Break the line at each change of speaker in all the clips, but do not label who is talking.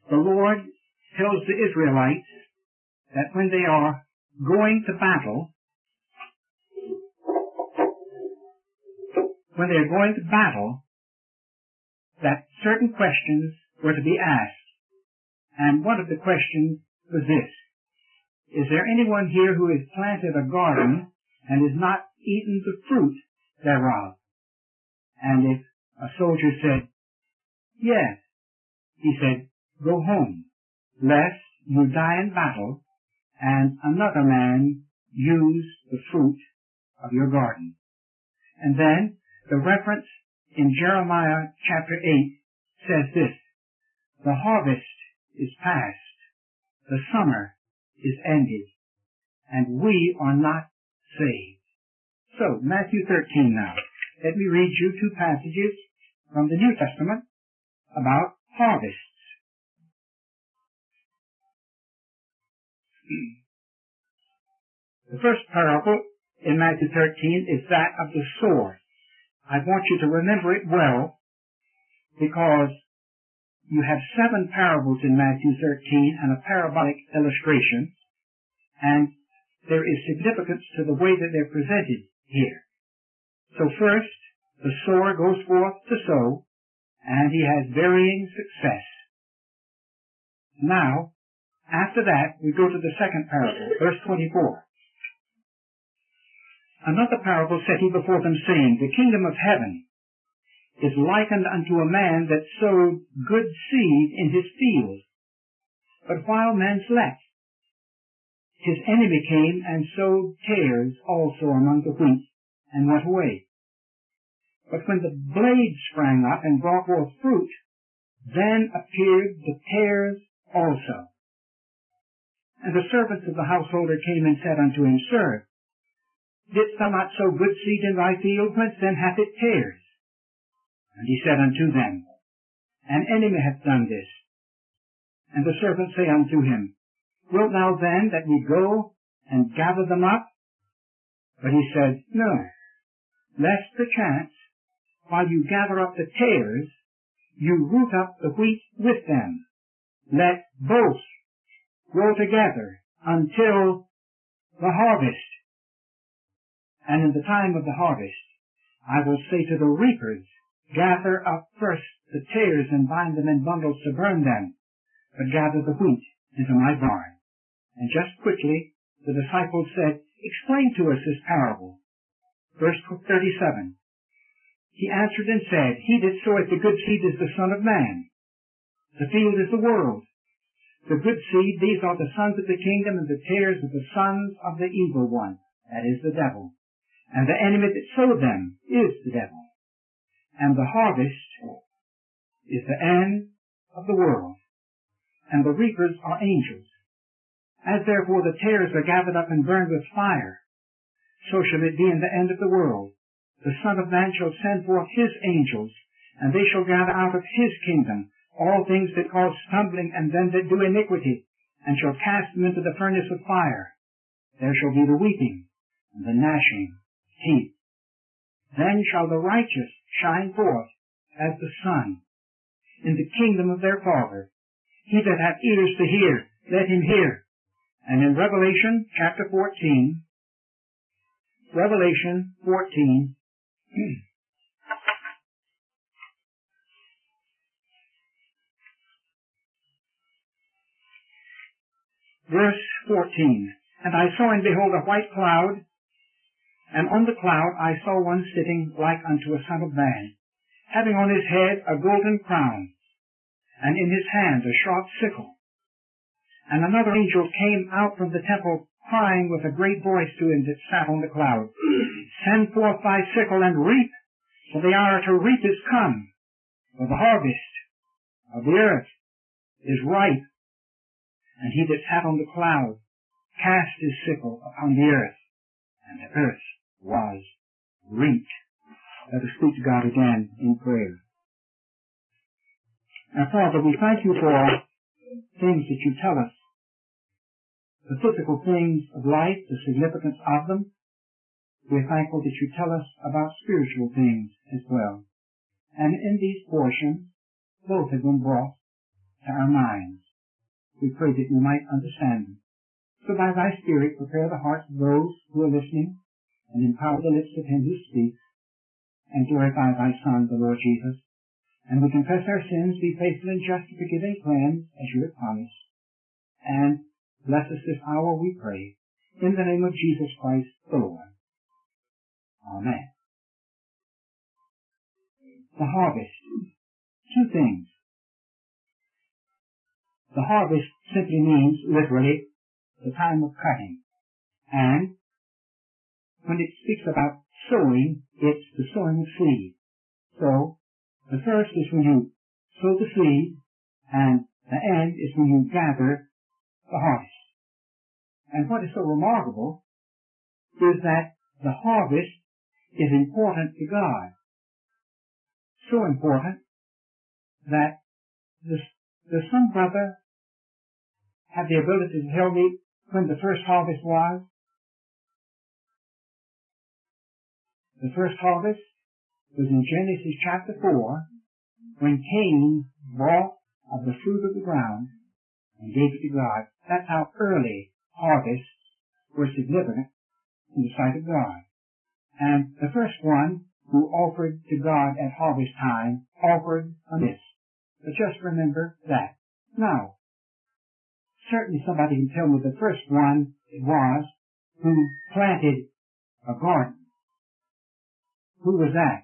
the Lord tells the Israelites that when they are going to battle, that certain questions were to be asked. And one of the questions was this: is there anyone here who has planted a garden and has not eaten the fruit thereof? And if a soldier said, yes, he said, go home, lest you die in battle and another man use the fruit of your garden. And then the reference in Jeremiah chapter 8 says this: the harvest is past, the summer is ended, and we are not saved. So, Matthew 13 now. Let me read you two passages from the New Testament about harvests. The first parable in Matthew 13 is that of the sower. I want you to remember it well, because you have 7 parables in Matthew 13 and a parabolic illustration, and there is significance to the way that they're presented here. So first, the sower goes forth to sow, and he has varying success. Now, after that, we go to the second parable, verse 24. Another parable set he before them, saying, the kingdom of heaven is likened unto a man that sowed good seed in his field. But while men slept, his enemy came and sowed tares also among the wheat, and went away. But when the blade sprang up and brought forth fruit, then appeared the tares also. And the servants of the householder came and said unto him, Sir, didst thou not sow good seed in thy field? Whence then hath it tares? And he said unto them, An enemy hath done this. And the servants say unto him, Wilt thou then that we go and gather them up? But he said, No, lest perchance, while you gather up the tares, you root up the wheat with them. Let both grow together until the harvest. And in the time of the harvest, I will say to the reapers, Gather up first the tares and bind them in bundles to burn them, but gather the wheat into my barn. And just quickly, the disciples said, Explain to us this parable. Verse 37. He answered and said, He that soweth the good seed is the Son of Man. The field is the world. The good seed, these are the sons of the kingdom, and the tares are the sons of the evil one, that is the devil. And the enemy that sowed them is the devil. And the harvest is the end of the world, and the reapers are angels. As therefore the tares are gathered up and burned with fire, so shall it be in the end of the world. The Son of Man shall send forth his angels, and they shall gather out of his kingdom all things that cause stumbling and them that do iniquity, and shall cast them into the furnace of fire. There shall be the weeping and the gnashing of teeth. Then shall the righteous shine forth as the sun in the kingdom of their Father. He that hath ears to hear, let him hear. And in Revelation chapter 14, verse 14, And I saw and behold a white cloud, and on the cloud I saw one sitting like unto a son of man, having on his head a golden crown, and in his hand a sharp sickle. And another angel came out from the temple, crying with a great voice to him that sat on the cloud, Send forth thy sickle and reap, for the hour to reap is come, for the harvest of the earth is ripe. And he that sat on the cloud cast his sickle upon the earth, and the earth was reaped. Let us speak to God again in prayer. Now, Father, we thank you for things that you tell us, the physical things of life, the significance of them. We're thankful that you tell us about spiritual things as well. And in these portions, both have been brought to our minds. We pray that we might understand them. So by thy Spirit, prepare the hearts of those who are listening, and empower the lips of him who speaks, and glorify thy Son, the Lord Jesus. And we confess our sins, be faithful and just to forgive and cleanse, as you have promised. And bless us this hour, we pray, in the name of Jesus Christ, the Lord. Amen. The harvest. Two things. The harvest simply means, literally, the time of cutting. And when it speaks about sowing, it's the sowing of seed. So, the first is when you sow the seed, and the end is when you gather the harvest. And what is so remarkable is that the harvest is important to God. So important that does some brother have the ability to tell me when the first harvest was? The first harvest was in Genesis chapter 4, when Cain brought of the fruit of the ground and gave it to God. That's how early harvests were significant in the sight of God. And the first one who offered to God at harvest time offered amiss. But just remember that. Now, certainly somebody can tell me the first one it was who planted a garden. Who was that?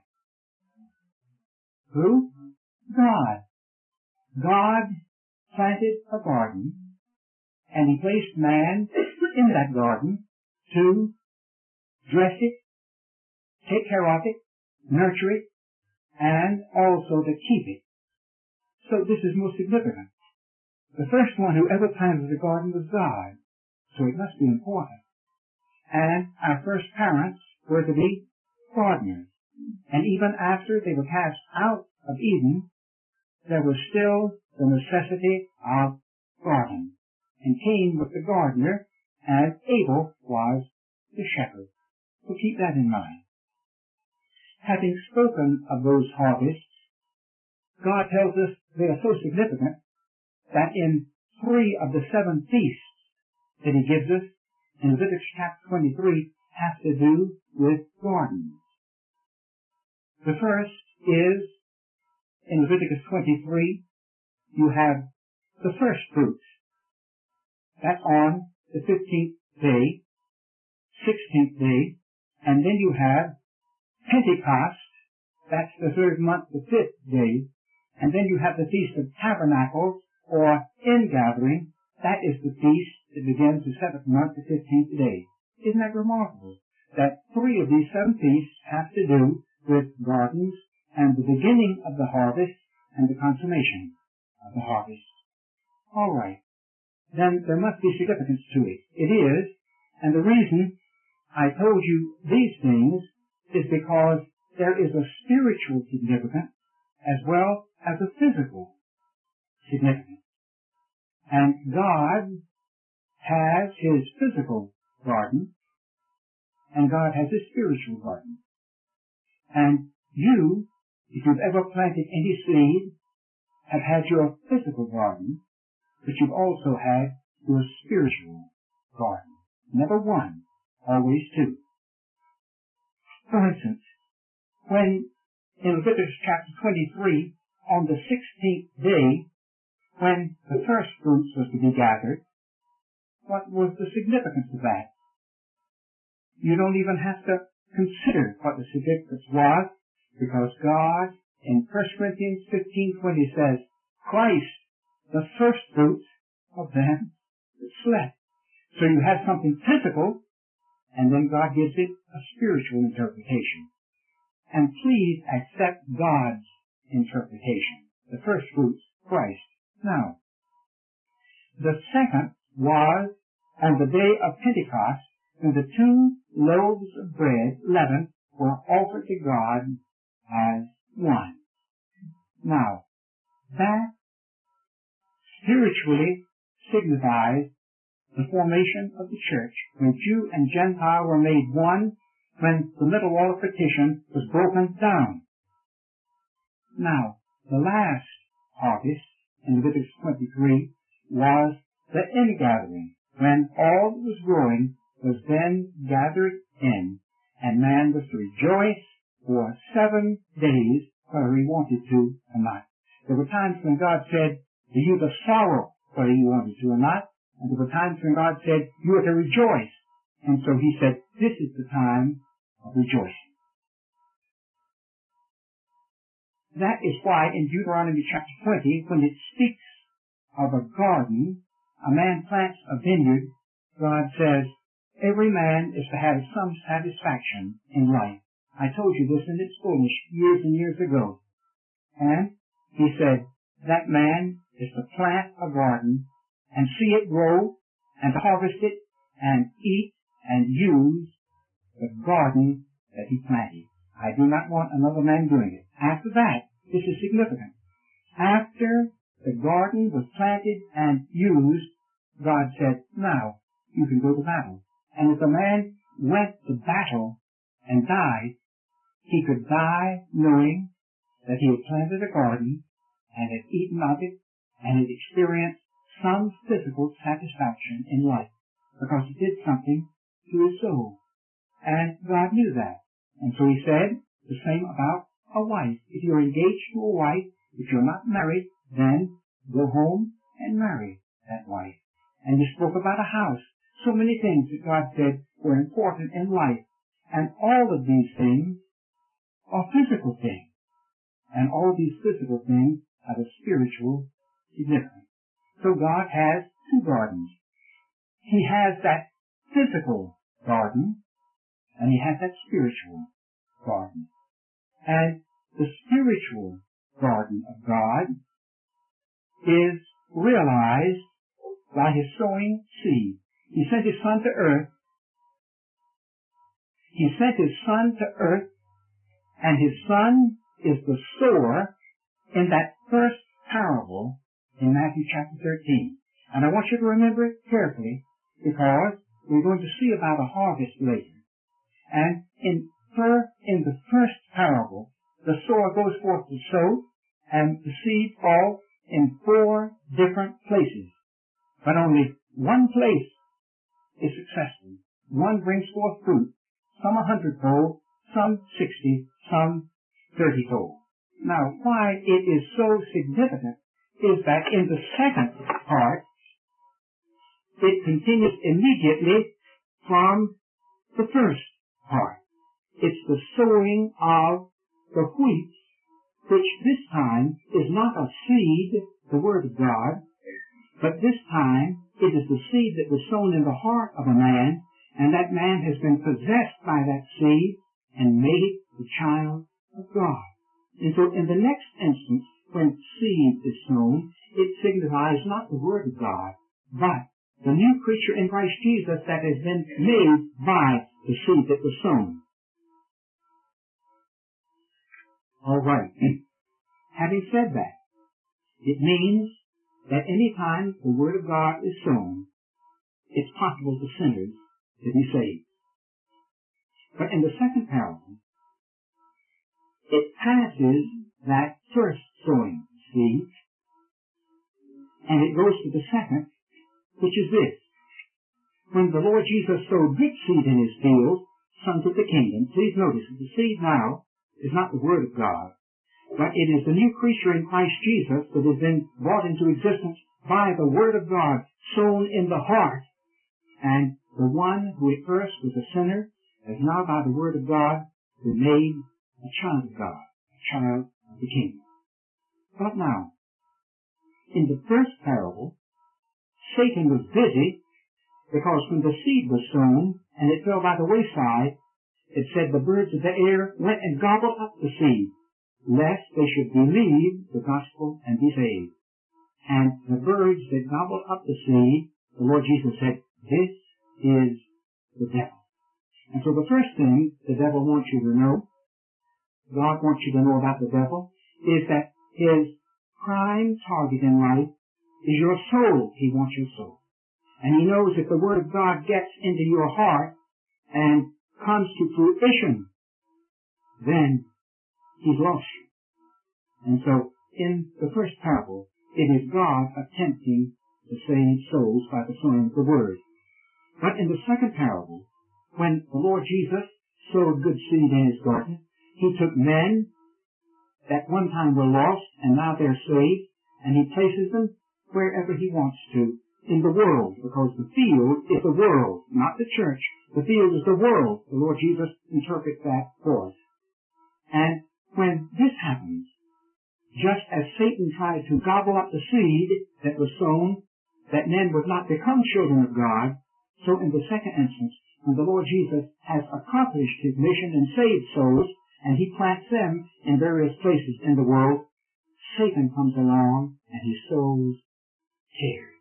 Who? God. God planted a garden, and he placed man in that garden to dress it, take care of it, nurture it, and also to keep it. So this is most significant. The first one who ever planted the garden was God, so it must be important. And our first parents were to be gardeners. And even after they were cast out of Eden, there was still the necessity of gardening. And Cain was the gardener, and Abel was the shepherd. So keep that in mind. Having spoken of those harvests, God tells us they are so significant that in 3 of the 7 feasts that he gives us in Leviticus chapter 23 have to do with gardens. The first is, in Leviticus 23, you have the first fruits. That's on the 15th day, 16th day, and then you have Pentecost, that's the 3rd month, the 5th day, and then you have the Feast of Tabernacles, or Ingathering, that is the feast that begins the 7th month, the 15th day. Isn't that remarkable? That 3 of these 7 feasts have to do with gardens and the beginning of the harvest and the consummation of the harvest. All right. Then there must be significance to it. It is, and the reason I told you these things is because there is a spiritual significance as well as a physical significance. And God has his physical garden, and God has his spiritual garden. And you, if you've ever planted any seed, have had your physical garden, but you've also had your spiritual garden. Never one, always two. For instance, when in Leviticus chapter 23, on the 16th day, when the first fruits was to be gathered, what was the significance of that? You don't even have to consider what the significance was, because God, in 1 Corinthians 15:20 says, Christ, the first fruits of them that slept. So you have something physical, and then God gives it a spiritual interpretation. And please accept God's interpretation. The first fruits, Christ. Now, the second was on the day of Pentecost, when the 2 loaves of bread, leavened, were offered to God as one. Now, that spiritually signifies the formation of the church, when Jew and Gentile were made one, when the middle wall of partition was broken down. Now, the last harvest in Leviticus 23 was the ingathering, when all that was growing was then gathered in, and man was to rejoice for 7 days, whether he wanted to or not. There were times when God said to you to sorrow whether you wanted to or not, and there were times when God said you are to rejoice. And so he said, this is the time of rejoicing. That is why in Deuteronomy chapter 20, when it speaks of a garden, a man plants a vineyard, God says, every man is to have some satisfaction in life. I told you this in its fullness years and years ago. And he said, that man is to plant a garden and see it grow and to harvest it and eat and use the garden that he planted. I do not want another man doing it. After that, this is significant. After the garden was planted and used, God said, now you can go to battle. And if a man went to battle and died, he could die knowing that he had planted a garden and had eaten of it and had experienced some physical satisfaction in life because it did something to his soul. And God knew that. And so he said the same about a wife. If you're engaged to a wife, if you're not married, then go home and marry that wife. And he spoke about a house. So many things that God said were important in life. And all of these things are physical things. And all of these physical things have a spiritual significance. So God has two gardens. He has that physical garden, and he has that spiritual garden. And the spiritual garden of God is realized by his sowing seed. He sent his son to earth. He sent his son to earth, and his son is the sower in that first parable in Matthew chapter 13. And I want you to remember it carefully, because we're going to see about a harvest later. And in the first parable, the sower goes forth to sow, and the seed falls in 4 different places. But only one place is successful. One brings forth fruit, some 100-fold, some 60, some 30-fold. Now, why it is so significant is that in the second part, it continues immediately from the first part. It's the sowing of the wheat, which this time is not a seed, the Word of God, but this time it is the seed that was sown in the heart of a man, and that man has been possessed by that seed and made it the child of God. And so in the next instance, when seed is sown, it signifies not the Word of God, but the new creature in Christ Jesus that has been made by the seed that was sown. All right. Having said that, it means that any time the Word of God is sown, it's possible for sinners to be saved. But in the second parable, it passes that first sowing seed, and it goes to the second, which is this. When the Lord Jesus sowed good seed in his field, sons of the kingdom, please notice that the seed now is not the Word of God, but it is the new creature in Christ Jesus that has been brought into existence by the Word of God, sown in the heart. And the one who at first was a sinner has now by the Word of God been made a child of God, a child of the kingdom. But now, in the first parable, Satan was busy, because when the seed was sown and it fell by the wayside, it said the birds of the air went and gobbled up the seed, lest they should believe the gospel and be saved. And the birds that gobbled up the seed, the Lord Jesus said, this is the devil. And so the first thing the devil wants you to know, God wants you to know about the devil, is that his prime target in life is your soul. He wants your soul. And he knows if the Word of God gets into your heart and comes to fruition, then he's lost you. And so in the first parable, it is God attempting to save souls by the sowing of the word. But in the second parable, when the Lord Jesus sowed good seed in his garden, he took men that one time were lost and now they're saved, and he places them wherever he wants to in the world, because the field is the world, not the church. The field is the world. The Lord Jesus interprets that for us. And when this happens, just as Satan tried to gobble up the seed that was sown, that men would not become children of God, so in the second instance, when the Lord Jesus has accomplished his mission and saved souls, and he plants them in various places in the world, Satan comes along and he sows tares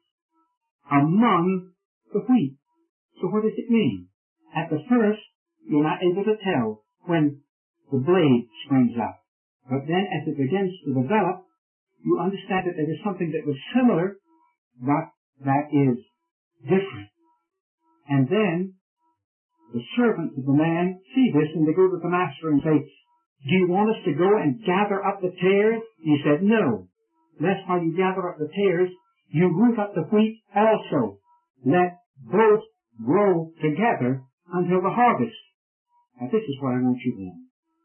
among the wheat. So what does it mean? At the first, you're not able to tell when the blade springs up. But then as it begins to develop, you understand that there is something that was similar, but that is different. And then the servants of the man see this, and they go to the master and say, do you want us to go and gather up the tares? He said, no. Lest while you gather up the tares, you root up the wheat also. Let both grow together until the harvest. Now this is what I want you to know.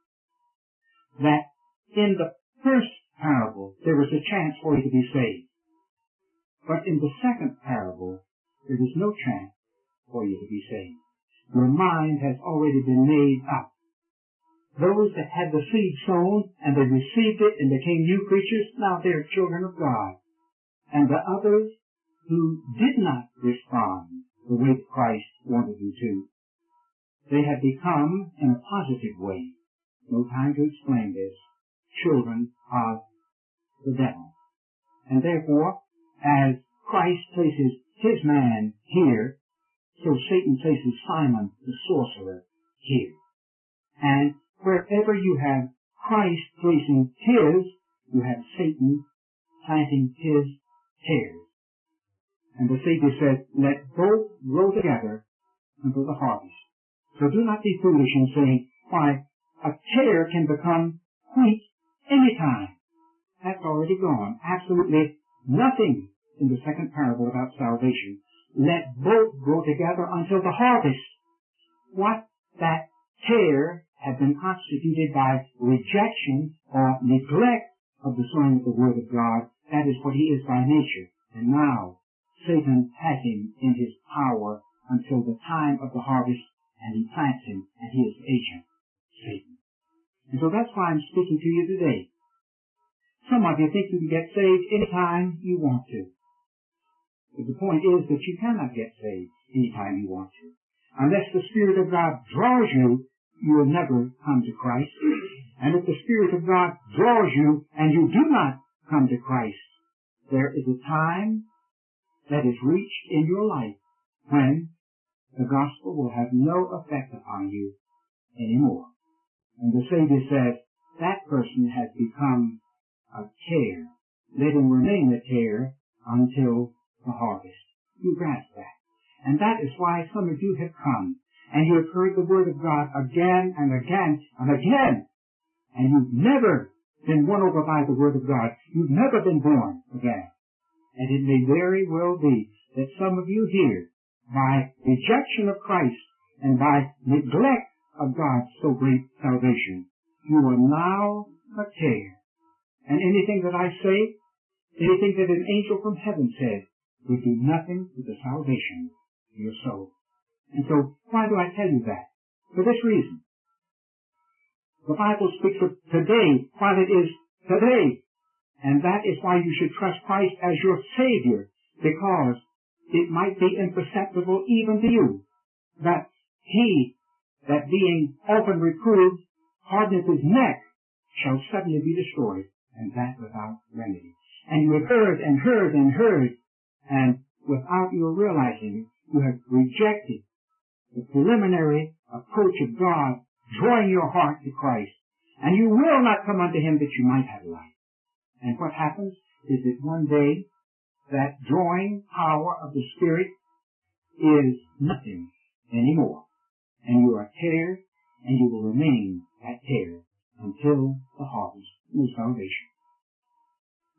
That in the first parable, there was a chance for you to be saved. But in the second parable, there is no chance for you to be saved. Your mind has already been made up. Those that had the seed sown and they received it and became new creatures, now they're children of God. And the others who did not respond the way Christ wanted them to, they have become, in a positive way, no time to explain this, children of the devil. And therefore, as Christ places his man here, so Satan places Simon the sorcerer here. And wherever you have Christ placing his, you have Satan planting his tares. And the Savior said, let both grow together until the harvest. So do not be foolish in saying, why, a tare can become wheat anytime. That's already gone. Absolutely nothing in the second parable about salvation. Let both grow together until the harvest. What that tare had been constituted by rejection or neglect of the sowing of the Word of God, that is what he is by nature. And now, Satan has him in his power until the time of the harvest, and he plants him, and he is the agent, Satan. And so that's why I'm speaking to you today. Some of you think you can get saved anytime you want to. But the point is that you cannot get saved anytime you want to. Unless the Spirit of God draws you, you will never come to Christ. And if the Spirit of God draws you and you do not come to Christ, there is a time that is reached in your life when the gospel will have no effect upon you anymore. And the Savior says, that person has become a tare. Let him remain a tare until the harvest. You grasp that. And that is why some of you have come, and you have heard the Word of God again and again and again, and you've never been won over by the Word of God. You've never been born again. And it may very well be that some of you here, by rejection of Christ and by neglect of God's so great salvation, you are now a tare. And anything that I say, anything that an angel from heaven says, will do nothing to the salvation of your soul. And so, why do I tell you that? For this reason. The Bible speaks of today while it is today. And that is why you should trust Christ as your Savior, because it might be imperceptible even to you that he, that being often reproved, hardeneth his neck, shall suddenly be destroyed, and that without remedy. And you have heard and heard and heard, and without your realizing, you have rejected the preliminary approach of God, drawing your heart to Christ. And you will not come unto him that you might have life. And what happens is that one day, that drawing power of the Spirit is nothing anymore. And you are tare, and you will remain at tare until the harvest, no salvation.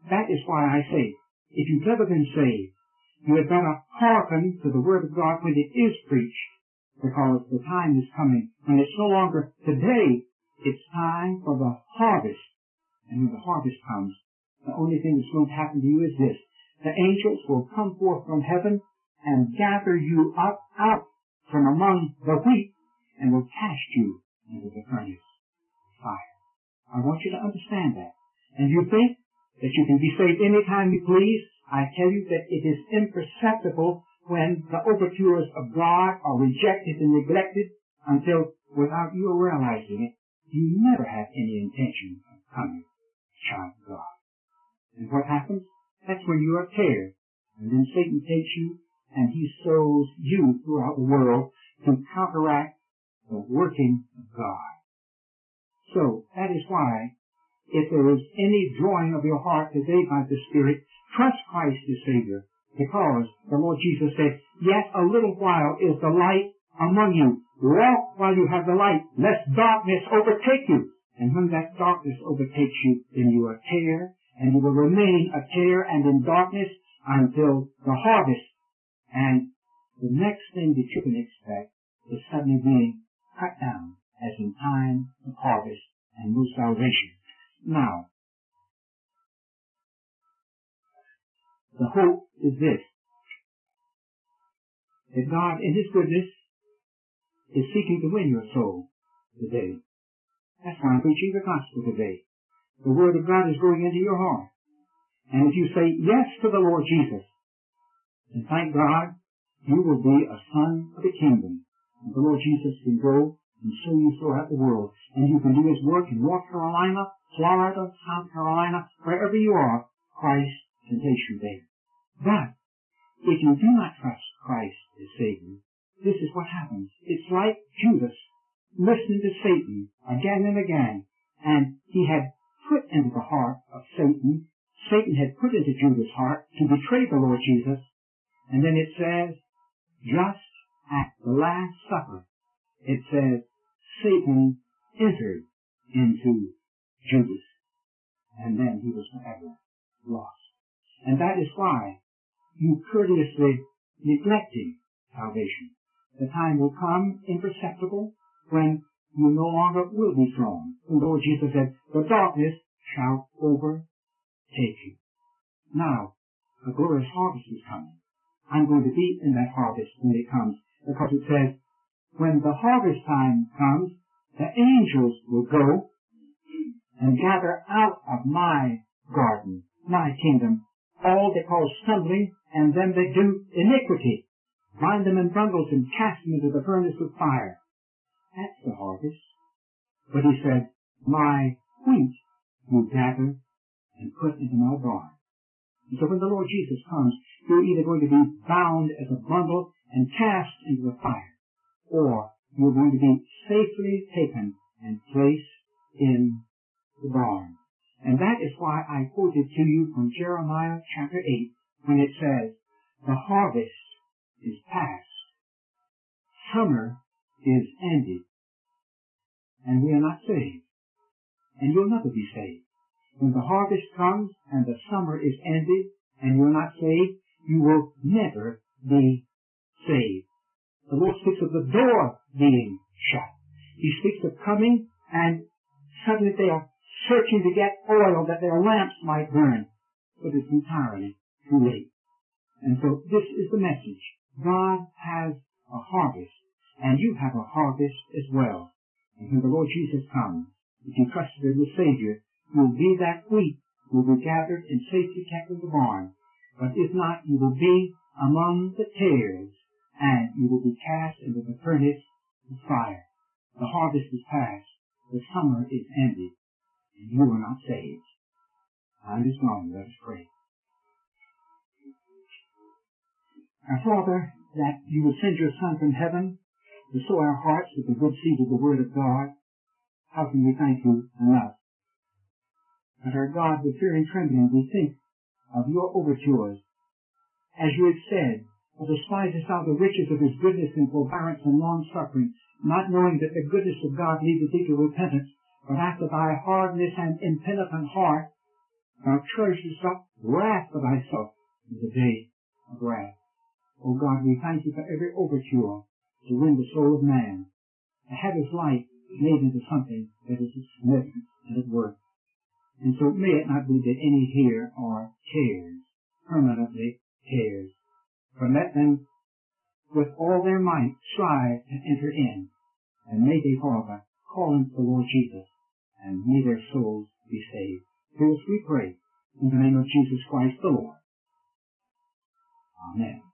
That is why I say, if you've never been saved, you had better hearken to the Word of God when it is preached, because the time is coming when it's no longer today, it's time for the harvest. And when the harvest comes, the only thing that's going to happen to you is this. The angels will come forth from heaven and gather you up out from among the wheat and will cast you into the furnace of fire. I want you to understand that. And you think that you can be saved anytime you please? I tell you that it is imperceptible when the overtures of God are rejected and neglected until, without you realizing it, you never have any intention of becoming a child of God. And what happens? That's when you are teared. And then Satan takes you and he sows you throughout the world to counteract the working of God. So, that is why, if there is any drawing of your heart today by the Spirit, trust Christ as Savior, because the Lord Jesus said, yet a little while is the light among you. Walk while you have the light, lest darkness overtake you. And when that darkness overtakes you, then you are tare, and you will remain a tare and in darkness until the harvest. And the next thing that you can expect is suddenly being cut down, as in time of harvest and no salvation. Now, the hope is this, that God in His goodness is seeking to win your soul today. That's why I'm preaching the gospel today. The Word of God is going into your heart. And if you say yes to the Lord Jesus, then thank God, you will be a son of the kingdom. And the Lord Jesus can go and show you throughout the world. And you can do His work in North Carolina, Florida, South Carolina, wherever you are, Christ can take you there. But if you do not trust Christ as Savior, this is what happens. It's like Judas listening to Satan again and again. And he had put into the heart of Satan had put into Judas' heart to betray the Lord Jesus. And then it says, just at the Last Supper, it says, Satan entered into Judas. And then he was forever lost. And that is why you courteously neglecting salvation. The time will come, imperceptible, when you no longer will be thrown. The Lord Jesus said, the darkness shall overtake you. Now, a glorious harvest is coming. I'm going to be in that harvest when it comes, because it says, when the harvest time comes, the angels will go and gather out of my garden, my kingdom, all that cause stumbling and them that do iniquity. Bind them in bundles and cast them into the furnace of fire. That's the harvest. But he said, my wheat will gather and put into my barn. And so when the Lord Jesus comes, you're either going to be bound as a bundle and cast into the fire, or you're going to be safely taken and placed in the barn. And that is why I quoted to you from Jeremiah chapter 8, when it says, the harvest is past, summer is ended, and we are not saved. And you'll never be saved. When the harvest comes and the summer is ended and you're not saved, you will never be saved. The Lord speaks of the door being shut. He speaks of coming and suddenly they are searching to get oil that their lamps might burn. But it's entirely too late. And so this is the message. God has a harvest, and you have a harvest as well. And when the Lord Jesus comes, if you trust Him as Savior, you'll be that wheat, will be gathered and safely kept in the barn. But if not, you will be among the tares, and you will be cast into the furnace of fire. The harvest is past, the summer is ended, and you are not saved. Time is gone. Let us pray. Our Father, that you will send your Son from heaven to sow our hearts with the good seed of the Word of God, how can we thank you enough? And our God, with fear and trembling, we think of your overtures. As you have said, "For despisest thou the riches of his goodness and forbearance and long-suffering, not knowing that the goodness of God leadeth thee to repentance, but after thy hardness and impenitent heart, Thou treasures up wrath for thyself in the day of wrath. O God, we thank you for every overture to win the soul of man, to have his life made into something that is of significance and of worth. And so may it not be that any here are tares, permanently tares, but let them with all their might strive to enter in. And may they, Father, call into the Lord Jesus, and may their souls be saved. For this we pray, in the name of Jesus Christ the Lord. Amen.